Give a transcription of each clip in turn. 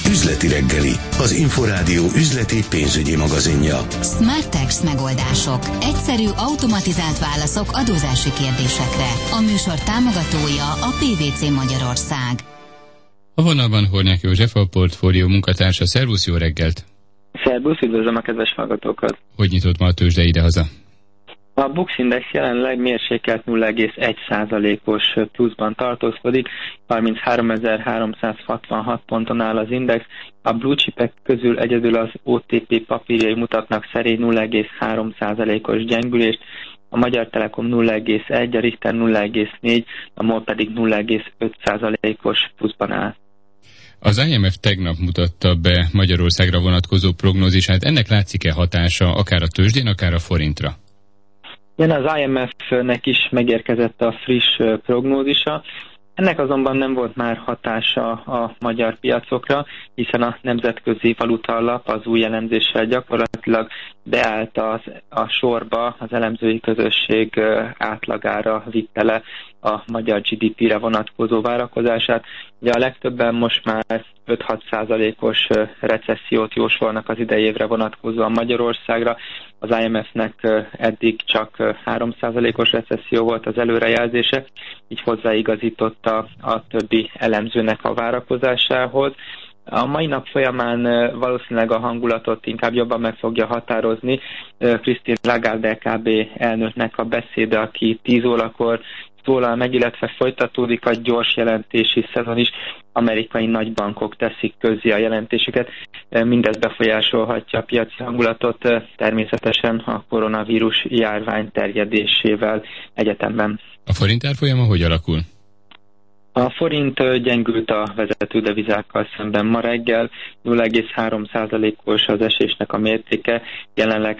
Üzleti reggeli, az Inforádió üzleti pénzügyi magazinja. Smartex megoldások. Egyszerű, automatizált válaszok adózási kérdésekre. A műsor támogatója a PwC Magyarország. A vonalban Hornyák József, a portfólió munkatársa. Szervusz, jó reggelt! Szervusz, üdvözlöm a kedves hallgatókat! Hogy nyitott ma a tőzsde idehaza? A Bux Index jelenleg mérsékelt 0,1%-os pluszban tartózkodik, 33.366 ponton áll az index. A blue chipek közül egyedül az OTP papírjai mutatnak szerény 0,3%-os gyengülést, a Magyar Telekom 0,1, a Richter 0,4, a MOL pedig 0,5%-os pluszban áll. Az IMF tegnap mutatta be Magyarországra vonatkozó prognózisát. Ennek látszik-e hatása akár a tőzsdén, akár a forintra? Igen, az IMF-nek is megérkezett a friss prognózisa. Ennek azonban nem volt már hatása a magyar piacokra, hiszen a Nemzetközi Valutaalap az új elemzéssel gyakorlatilag beállt a sorba, az elemzői közösség átlagára vitte le a magyar GDP-re vonatkozó várakozását. Ugye a legtöbben most már 5-6%-os recessziót jósolnak az idei évre vonatkozóan Magyarországra. Az IMF-nek eddig csak 3%-os recesszió volt az előrejelzése, így hozzáigazította a többi elemzőnek a várakozásához. A mai nap folyamán valószínűleg a hangulatot inkább jobban meg fogja határozni Christine Lagarde LKB elnöknek a beszéde, aki 10 órakor szólal meg, illetve folytatódik a gyors jelentési szezon is. Amerikai nagybankok teszik közzé a jelentéseket. Mindez befolyásolhatja a piaci hangulatot, természetesen a koronavírus járvány terjedésével egyetemben. A forint árfolyama hogy alakul? A forint gyengült a vezető devizákkal szemben ma reggel, 0,3%-os az esésnek a mértéke, jelenleg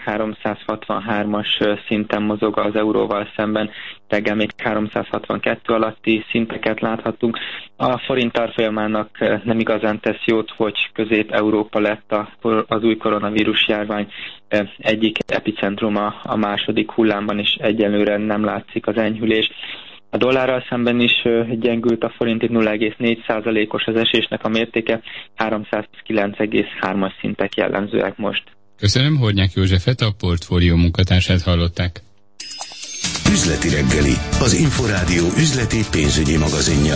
363-as szinten mozog az euróval szemben, reggel még 362 alatti szinteket láthatunk. A forint árfolyamának nem igazán tesz jót, hogy Közép-Európa lett az új koronavírus járvány egyik epicentruma, a második hullámban is egyelőre nem látszik az enyhülés. A dollárral szemben is gyengült a forint, 0,4%-os az esésnek a mértéke, 309,3-as szintek jellemzőek most. Köszönöm, Hornyák Józsefet, a portfólió munkatársát hallották. Üzleti reggeli, az Inforádió üzleti pénzügyi magazinja.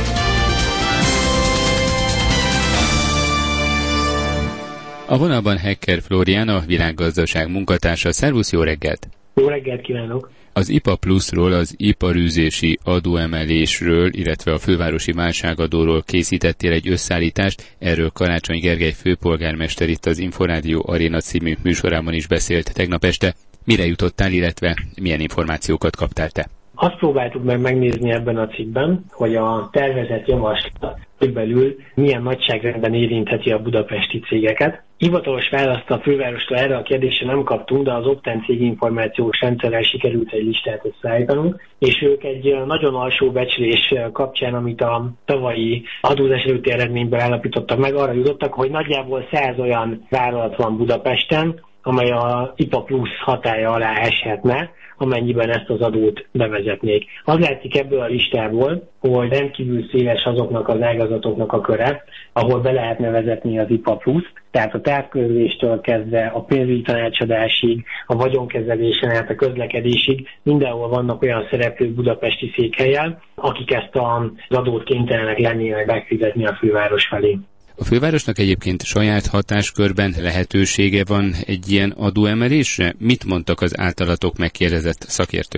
A vonalban Hecker Flórián, a Világgazdaság munkatársa. Szervusz, jó reggelt! Jó reggelt kívánok! Az IPA Pluszról, az iparűzési adóemelésről, illetve a fővárosi válságadóról készítettél egy összeállítást. Erről Karácsony Gergely főpolgármester itt az Inforádió Aréna című műsorában is beszélt tegnap este. Mire jutottál, illetve milyen információkat kaptál te? Azt próbáltuk meg megnézni ebben a cikkben, hogy a tervezett javaslat belül milyen nagyságrendben érintheti a budapesti cégeket. Hivatalos választ a fővárostól erre a kérdésre nem kaptunk, de az Opten céginformációs rendszerrel sikerült egy listát összeállítanunk, és ők egy nagyon alsó becslés kapcsán, amit a tavalyi adózás előtti eredményből állapítottak meg, arra jutottak, hogy nagyjából 100 olyan vállalat van Budapesten, amely a IPA Plusz hatálya alá eshetne, amennyiben ezt az adót bevezetnék. Az látszik ebből a listából, hogy rendkívül széles azoknak az ágazatoknak a köre, ahol be lehetne vezetni az IPA Pluszt, tehát a távközléstől kezdve a pénzügyi tanácsadásig, a vagyonkezelésen át a közlekedésig, mindenhol vannak olyan szereplők budapesti székhelyen, akik ezt az adót kénytelenek lennének megfizetni a főváros felé. A fővárosnak egyébként saját hatáskörben lehetősége van egy ilyen adóemelésre? Mit mondtak az általatok megkérdezett szakértők?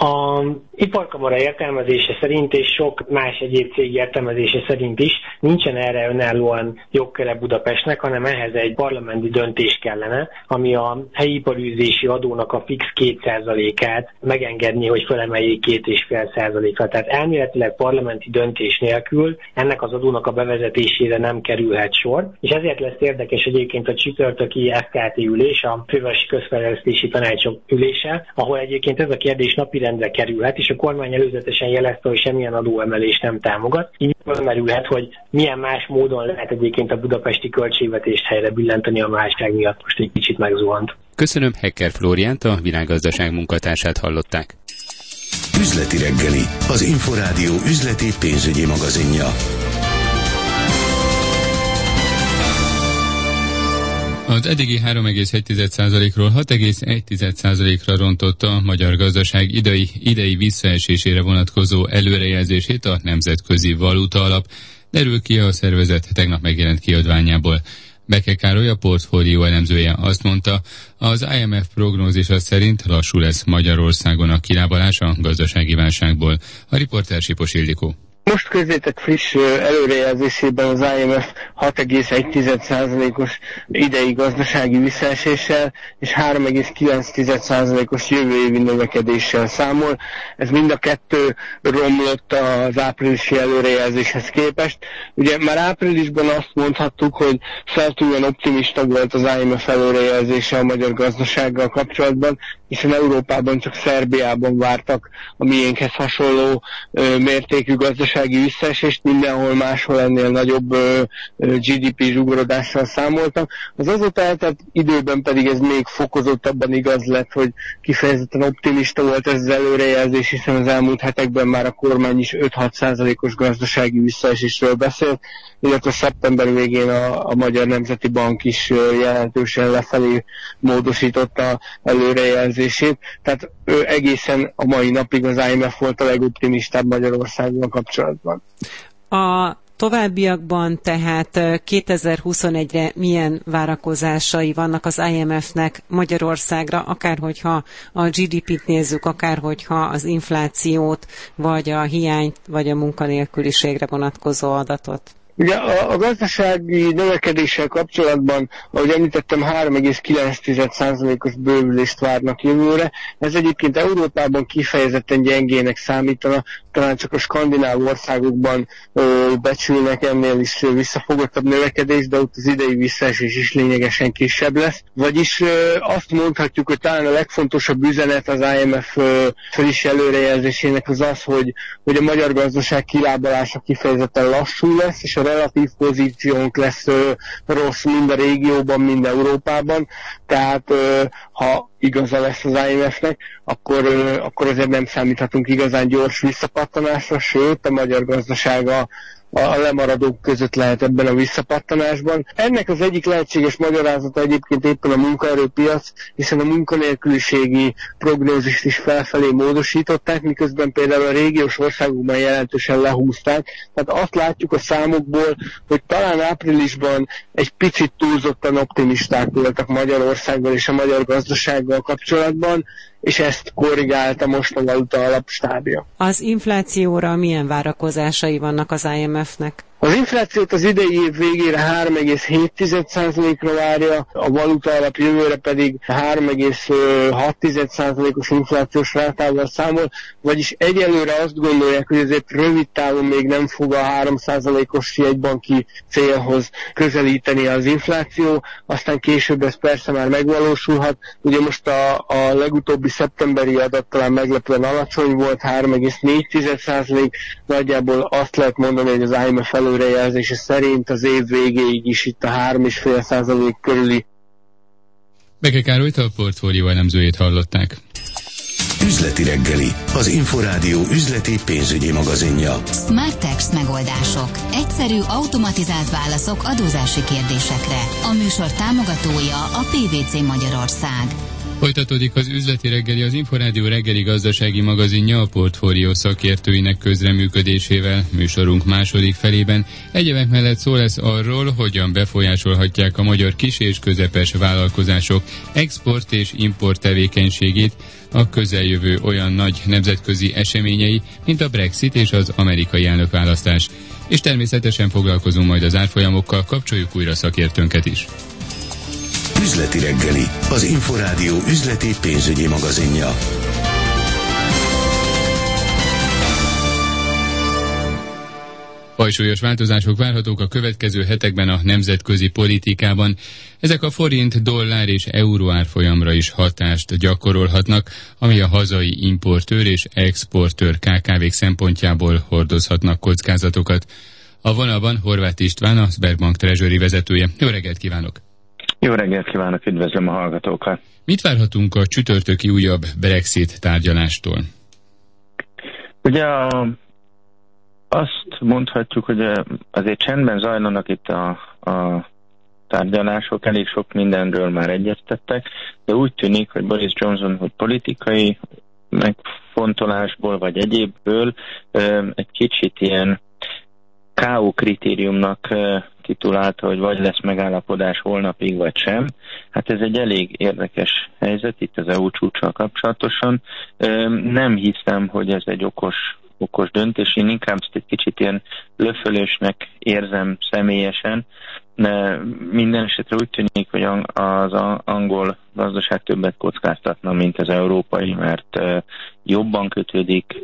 A iparkamara értelmezése szerint és sok más egyéb cég értelmezése szerint is nincsen erre önállóan jogköre Budapestnek, hanem ehhez egy parlamenti döntés kellene, ami a helyi iparűzési adónak a fix 2%-át megengedni, hogy felemeljék 2,5%-ra. Tehát elméletileg parlamenti döntés nélkül ennek az adónak a bevezetésére nem kerülhet sor, és ezért lesz érdekes egyébként a csütörtöki FKT ülés, a Fővárosi Közfejlesztési Tanácsok ülése, ahol egyébként ez a kérdés napirendre kerülhet, és a kormány előzetesen jelezte, hogy semmilyen adóemelést nem támogat. Így felmerülhet, hogy milyen más módon lehet egyébként a budapesti költségvetést helyre billenteni a válság miatt. Most egy kicsit megzuhant. Köszönöm, Hecker Flóriánt, a Világgazdaság munkatársát hallották. Üzleti reggeli, az Inforádió üzleti pénzügyi magazinja. Az eddigi 3,1%-ról 6,1%-ra rontotta a magyar gazdaság idei visszaesésére vonatkozó előrejelzését a Nemzetközi Valuta Alap, derül ki a szervezet tegnap megjelent kiadványából. Beke Károly, a portfólió elemzője azt mondta, az IMF prognózisa szerint lassú lesz Magyarországon a kilábalás a gazdasági válságból. A riporter Sipos Ildikó. Most közzétett friss előrejelzésében az IMF 6,1%-os idei gazdasági visszaeséssel és 3,9%-os jövő évi növekedéssel számol. Ez mind a kettő romlott az áprilisi előrejelzéshez képest. Ugye már áprilisban azt mondhattuk, hogy feltűnően optimista volt az IMF előrejelzése a magyar gazdasággal kapcsolatban, hiszen Európában csak Szerbiában vártak a miénkhez hasonló mértékű gazdasági visszaesést, mindenhol máshol ennél nagyobb GDP zsugorodással számoltak. Az azóta eltelt időben pedig ez még fokozottabban igaz lett, hogy kifejezetten optimista volt ez az előrejelzés, hiszen az elmúlt hetekben már a kormány is 5-6%-os gazdasági visszaesésről beszélt, illetve szeptember végén a Magyar Nemzeti Bank is jelentősen lefelé módosította előrejelzését. Tehát egészen a mai napig az IMF volt a legoptimistább Magyarországgal kapcsolatban. A továbbiakban tehát 2021-re milyen várakozásai vannak az IMF-nek Magyarországra, akárhogyha a GDP-t nézzük, akárhogyha az inflációt, vagy a hiányt, vagy a munkanélküliségre vonatkozó adatot? Ugye a gazdasági növekedéssel kapcsolatban, ahogy említettem, 3,9%-os bővülést várnak jövőre. Ez egyébként Európában kifejezetten gyengének számítana, talán csak a skandináv országokban becsülnek ennél is visszafogottabb növekedés, de ott az idei visszaesés is lényegesen kisebb lesz. Vagyis azt mondhatjuk, hogy talán a legfontosabb üzenet az IMF friss előrejelzésének az az, hogy a magyar gazdaság kilábalása kifejezetten lassú lesz, és a relatív pozíciónk lesz rossz mind a régióban, mind Európában. Tehát ha igaza lesz az IMF-nek, akkor azért nem számíthatunk igazán gyors visszapattanásra, sőt a magyar gazdaság a lemaradók között lehet ebben a visszapattanásban. Ennek az egyik lehetséges magyarázata egyébként éppen a munkaerőpiac, hiszen a munkanélküliségi prognózist is felfelé módosították, miközben például a régiós országokban jelentősen lehúzták. Tehát azt látjuk a számokból, hogy talán áprilisban egy picit túlzottan optimisták voltak Magyarországgal és a magyar gazdasággal kapcsolatban, és ezt korrigálta most a Valuta Alap stábja. Az inflációra milyen várakozásai vannak az IMF-nek? Az inflációt az idei év végére 3,7%-ra várja, a Valuta Alap jövőre pedig 3,6%-os inflációs rátával számol, vagyis egyelőre azt gondolják, hogy azért rövid távon még nem fog a 3%-os jegybanki célhoz közelíteni az infláció, aztán később ez persze már megvalósulhat. Ugye most a legutóbbi szeptemberi adat talán meglepően alacsony volt, 3,4%, nagyjából azt lehet mondani, hogy az IMF előrejelzése szerint az év végéig is itt a 3,5% körüli. Beke Károlyt, a portfólió elemzőjét hallották. Üzleti reggeli, az Inforádió üzleti pénzügyi magazinja. Smart Tax megoldások. Egyszerű, automatizált válaszok adózási kérdésekre. A műsor támogatója a PwC Magyarország. Folytatódik az üzleti reggeli, az Inforádió reggeli gazdasági magazinja a portfólió szakértőinek közreműködésével. Műsorunk második felében egyebek mellett szó lesz arról, hogyan befolyásolhatják a magyar kis és közepes vállalkozások export és import tevékenységét a közeljövő olyan nagy nemzetközi eseményei, mint a Brexit és az amerikai elnökválasztás. És természetesen foglalkozunk majd az árfolyamokkal, kapcsoljuk újra szakértőnket is. Üzleti reggeli, az Inforádió üzleti pénzügyi magazinja. Fajsúlyos változások várhatók a következő hetekben a nemzetközi politikában. Ezek a forint, dollár és euró árfolyamra is hatást gyakorolhatnak, ami a hazai importőr és exportőr KKV-k szempontjából hordozhatnak kockázatokat. A vonalban Horváth István, a Sberbank Treasury vezetője. Jó reggelt kívánok! Jó reggelt kívánok, üdvözlöm a hallgatókat! Mit várhatunk a csütörtöki újabb Brexit tárgyalástól? Ugye azt mondhatjuk, hogy azért csendben zajlanak itt a tárgyalások, elég sok mindenről már egyeztettek, de úgy tűnik, hogy Boris Johnson, hogy politikai megfontolásból vagy egyébből egy kicsit ilyen K.O. kritériumnak titulálta, hogy vagy lesz megállapodás holnapig, vagy sem. Hát ez egy elég érdekes helyzet itt az EU csúccsal kapcsolatosan. Nem hiszem, hogy ez egy okos döntés. Én inkább ezt egy kicsit ilyen löfölősnek érzem személyesen. Minden esetre úgy tűnik, hogy az angol gazdaság többet kockáztatna, mint az európai, mert jobban kötődik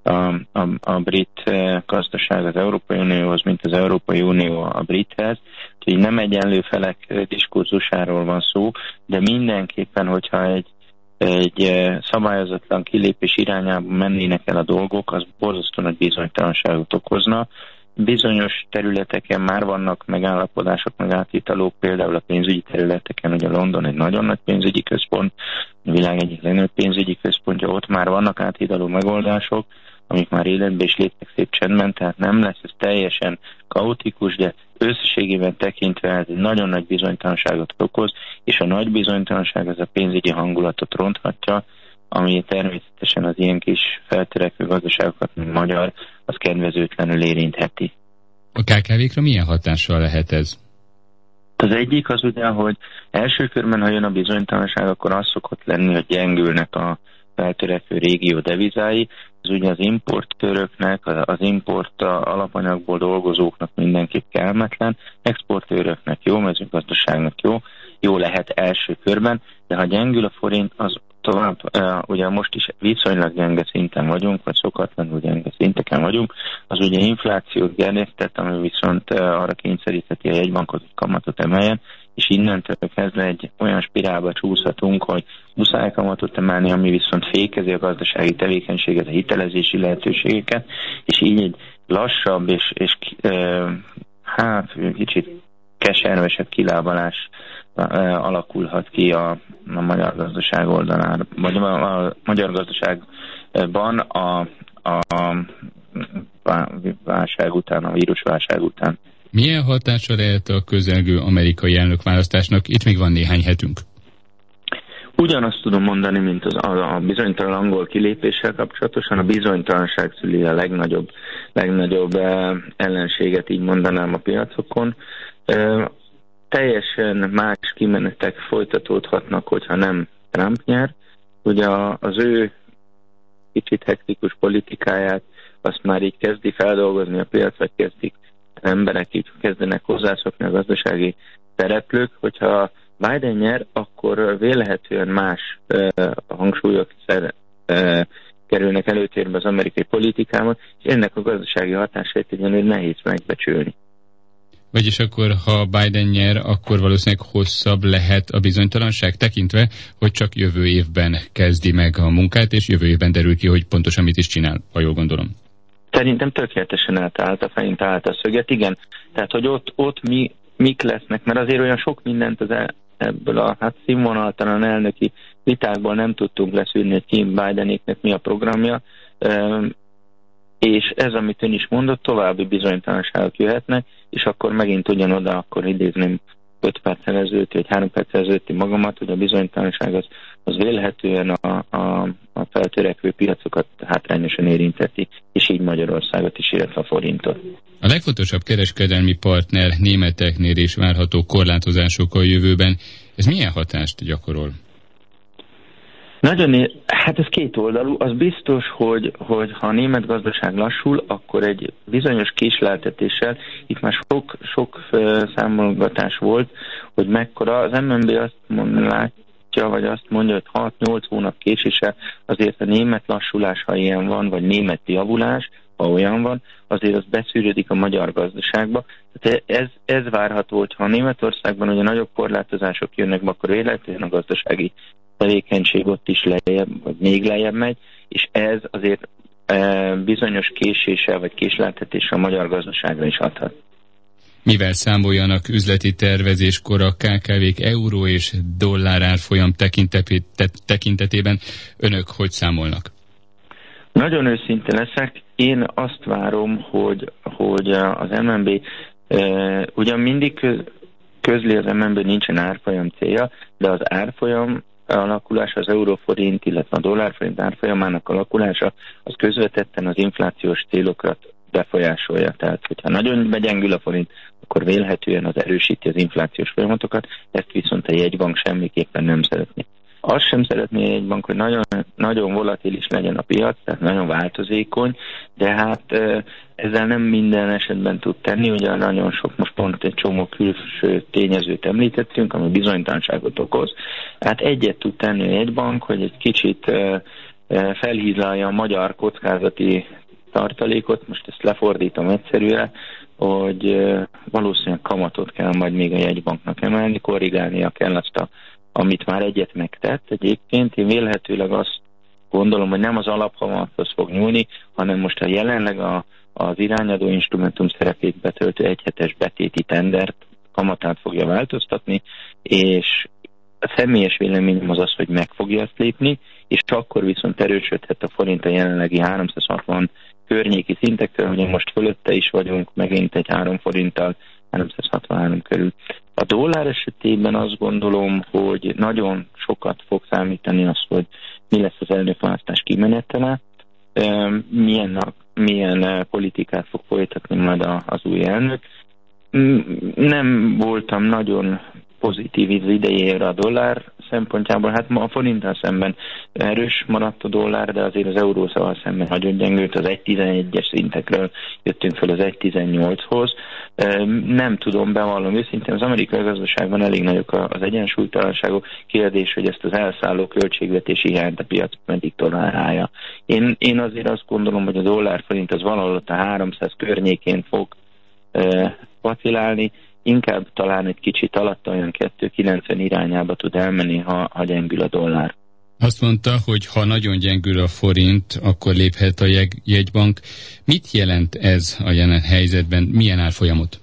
a brit gazdaság az Európai Unióhoz, mint az Európai Unió a brithez. Úgyhogy nem egyenlő felek diskurzusáról van szó, de mindenképpen, hogyha egy szabályozatlan kilépés irányába mennének el a dolgok, az borzasztó nagy bizonytalanságot okozna. Bizonyos területeken már vannak megállapodások, megállapítalók, például a pénzügyi területeken, ugye London egy nagyon nagy pénzügyi központ, a világ egyik legnagyobb pénzügyi központja, ott már vannak áthidaló megoldások, amik már életbe is léptek szép csendben, tehát nem lesz ez teljesen kaotikus, de összességében tekintve ez egy nagyon nagy bizonytalanságot okoz, és a nagy bizonytalanság az a pénzügyi hangulatot ronthatja, ami természetesen az ilyen kis feltörekvő gazdaságokat, mint magyar, az kedvezőtlenül érintheti. A KKV-kra milyen hatással lehet ez? Az egyik az ugye, hogy első körben, ha jön a bizonytalanság, akkor az szokott lenni, hogy gyengülnek a feltörekvő régió devizái. Ez ugye az importőröknek, az import alapanyagból dolgozóknak mindenképp kellemetlen, exportőröknek jó, mezőgazdaságnak jó lehet első körben, de ha gyengül a forint, az tovább, ugye most is viszonylag gyenge szinten vagyunk, vagy szokatlanul gyenge szinteken vagyunk, az ugye inflációt gerjesztett, ami viszont arra kényszerítheti a jegybankot, hogy kamatot emeljen, és innentől kezdve egy olyan spirálba csúszhatunk, hogy muszáj kamatot emelni, ami viszont fékezi a gazdasági tevékenységet, a hitelezési lehetőségeket, és így egy lassabb és kicsit keservesebb kilábalás alakulhat ki a magyar gazdaság oldalán, vagy a magyar gazdaságban a válság után, a vírusválság után. Milyen hatása lehet a közelgő amerikai elnökválasztásnak? Itt még van néhány hetünk. Ugyanazt tudom mondani, mint a bizonytalan angol kilépéssel kapcsolatosan. A bizonytalanság szüli a legnagyobb ellenséget, így mondanám, a piacokon. Teljesen más kimenetek folytatódhatnak, hogyha nem Trump nyer. Ugye az ő kicsit hektikus politikáját azt már így kezdi feldolgozni a piac, vagy kezdik az emberek, így kezdenek hozzászokni a gazdasági szereplők. Hogyha Biden nyer, akkor vélhetően más hangsúlyok kerülnek előtérbe az amerikai politikában, és ennek a gazdasági hatásait ugyanúgy nehéz megbecsülni. Vagyis akkor, ha Biden nyer, akkor valószínűleg hosszabb lehet a bizonytalanság, tekintve, hogy csak jövő évben kezdi meg a munkát, és jövő évben derül ki, hogy pontosan mit is csinál, ha jól gondolom. Szerintem tökéletesen eltalált a fején, találta a szöget, igen. Tehát, hogy ott mik lesznek, mert azért olyan sok mindent ebből a színvonaltalan elnöki vitákból nem tudtunk leszűrni, hogy Kim Bidenéknek mi a programja, és ez, amit ön is mondott, további bizonytalanságok jöhetnek, és akkor megint ugyanoda, akkor idézném 5 perccel ezelőtt, vagy 3 perccel ezelőtti magamat, hogy a bizonytalanság az vélhetően a feltörekvő piacokat hátrányosan érintheti, és így Magyarországot is, illetve a forintot. A legfontosabb kereskedelmi partner németeknél is várható korlátozások a jövőben. Ez milyen hatást gyakorol? Hát ez kétoldalú. Az biztos, hogy ha a német gazdaság lassul, akkor egy bizonyos késleltetéssel, itt már sok számolgatás volt, hogy mekkora. Az MNB azt látja, vagy azt mondja, hogy 6-8 hónap késéssel azért a német lassulás, ha ilyen van, vagy német javulás, ha olyan van, azért az beszűrődik a magyar gazdaságba. Tehát ez várható, hogy ha a Németországban ugye nagyobb korlátozások jönnek be, akkor véletlenül a gazdasági tevékenység ott is lejjebb, vagy még lejjebb megy, és ez azért bizonyos késéssel vagy késleltetéssel a magyar gazdaságra is adhat. Mivel számoljanak üzleti tervezéskor a KKV-k euró és dollár árfolyam tekintetében? Önök hogy számolnak? Nagyon őszinte leszek. Én azt várom, hogy az MNB ugyan mindig közli az MNB, nincsen árfolyam célja, de az árfolyam alakulása, az euróforint, illetve a dollárforint árfolyamának alakulása, az közvetetten az inflációs célokat befolyásolja. Tehát, hogyha nagyon begyengül a forint, akkor vélhetően az erősíti az inflációs folyamatokat, ezt viszont a jegybank semmiképpen nem szeretné. Azt sem szeretné a jegybank, hogy nagyon, nagyon volatilis legyen a piac, tehát nagyon változékony, de hát ezzel nem minden esetben tud tenni, ugye nagyon sok, most pont egy csomó külső tényezőt említettünk, ami bizonytalanságot okoz. Hát egyet tud tenni a jegybank, hogy egy kicsit felhízlalja a magyar kockázati tartalékot, most ezt lefordítom egyszerűen, hogy valószínűleg kamatot kell majd még a jegybanknak emelni, korrigálnia kell azt, amit már egyet megtett. Egyébként én vélhetőleg azt gondolom, hogy nem az alapkamathoz fog nyúlni, hanem most a jelenleg az irányadó instrumentum szerepét betöltő egyhetes betéti tendert kamatát fogja változtatni, és a személyes véleményem az, hogy meg fogja ezt lépni, és akkor viszont erősödhet a forint a jelenlegi 360 környéki szintekről, ugye most fölötte is vagyunk, megint egy 3 forinttal, 363 körül. A dollár esetében azt gondolom, hogy nagyon sokat fog számítani az, hogy mi lesz az elnökválasztás kimenetele, milyen politikát fog folytatni majd az új elnök. Nem voltam nagyon pozitív idejére a dollár szempontjából, hát ma a forinttal szemben erős maradt a dollár, de azért az eurószával szemben nagyon gyengült, az 1,11-es szintekről jöttünk fel az 1,18-hoz. Nem tudom, bevallom őszintén, az amerikai gazdaságban elég nagyok az egyensúlytalanságok. Kérdés, hogy ezt az elszálló költségvetési hiányt a piac meddig tolerálja. Én azért azt gondolom, hogy a dollár-forint az valahol ott a 300 környékén fog vacilálni, inkább talán egy kicsit alatt olyan 2,90 irányába tud elmenni, ha gyengül a dollár. Azt mondta, hogy ha nagyon gyengül a forint, akkor léphet a jegybank. Mit jelent ez a jelen helyzetben? Milyen árfolyamot?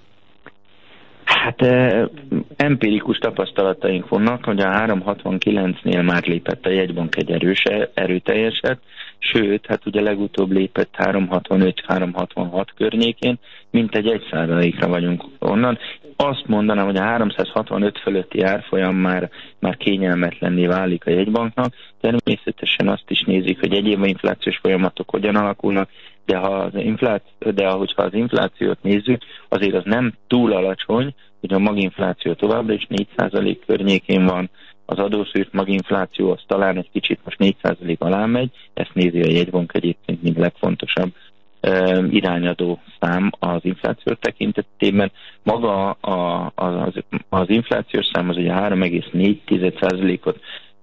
Hát empirikus tapasztalataink vannak, hogy a 3,69-nél már lépett a jegybank egy erőteljeset, sőt, hát ugye legutóbb lépett 3,65-3,66 környékén, mintegy 1%-ra vagyunk onnan. Azt mondanám, hogy a 365 fölötti árfolyam már kényelmetlenné válik a jegybanknak. Természetesen azt is nézik, hogy egyéb inflációs folyamatok hogyan alakulnak, de hogyha az inflációt nézzük, azért az nem túl alacsony, hogy a maginfláció továbbra is 4% környékén van, az adószűrt maginfláció az talán egy kicsit most 4% alá megy, ezt nézi a jegybank egyébként, mint legfontosabb irányadó szám az infláció tekintetében. Maga az inflációs szám az ugye 3,4%-ot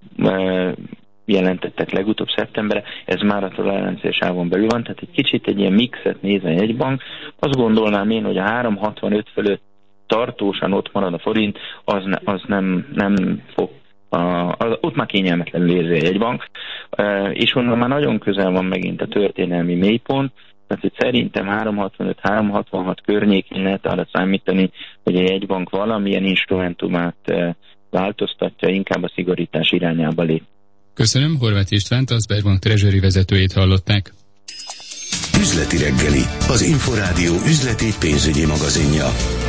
jelentettek legutóbb szeptemberre, ez már a toleranciás sávon belül van, tehát egy kicsit egy ilyen mixet néz a jegybank. Azt gondolnám én, hogy a 3,65 fölött tartósan ott marad a forint, az nem fog ott már kényelmetlenül érzi a jegybank, és onnan már nagyon közel van megint a történelmi mélypont, tehát hogy szerintem 3,65-3,66 környékén lehet arra számítani, hogy a jegybank valamilyen instrumentumát változtatja, inkább a szigorítás irányába lép. Köszönöm, Horváth Istvánt, az Sberbank Treasury vezetőjét hallották. Üzleti reggeli, az Inforádió üzleti pénzügyi magazinja.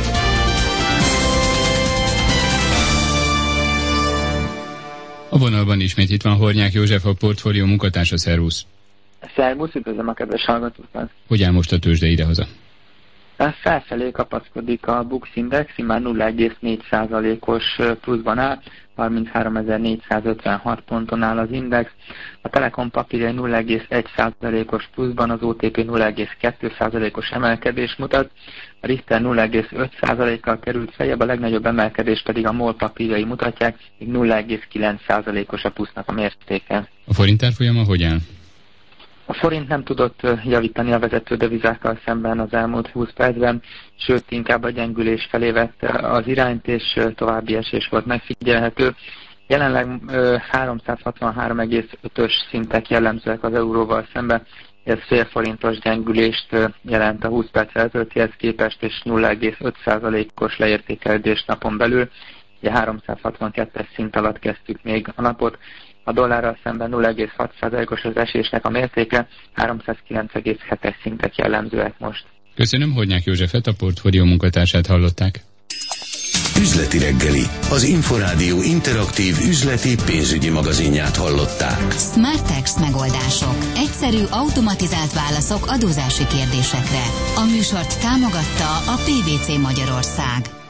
A vonalban ismét itt van Hornyák József, a portfólió munkatársa, szervusz. Szervusz, üdvözlöm a kedves hallgatókat. Hogy áll most a tőzsde idehaza? Felfelé kapaszkodik a Bux Index, már 0,4%-os pluszban áll, 33.456 ponton áll az index. A Telekom papírja 0,1%-os pluszban, az OTP 0,2%-os emelkedés mutat, a Richter 0,5%-kal került feljebb, a legnagyobb emelkedés pedig a MOL papírjai mutatják, még 0,9%-os a plusznak a mértéke. A forint árfolyama hogy áll? A forint nem tudott javítani a vezető devizákkal szemben az elmúlt 20 percben, sőt inkább a gyengülés felé vette az irányt, és további esés volt megfigyelhető. Jelenleg 363,5-ös szintek jellemzőek az euróval szemben, ez fél forintos gyengülést jelent a 20 perc ezelőttihez képest, és 0,5%-os leértékelődés napon belül. Ugye 362-es szint alatt kezdtük még a napot. A dollárral szemben 0,6%-os az esésnek a mértéke, 309,7-es szintek jellemzőek most. Köszönöm, Hornyák Józsefet, a portfólió munkatársát hallották. Üzleti reggeli, az Inforádió interaktív üzleti pénzügyi magazinját hallották. Smart Text megoldások. Egyszerű, automatizált válaszok adózási kérdésekre. A műsort támogatta a PVC Magyarország.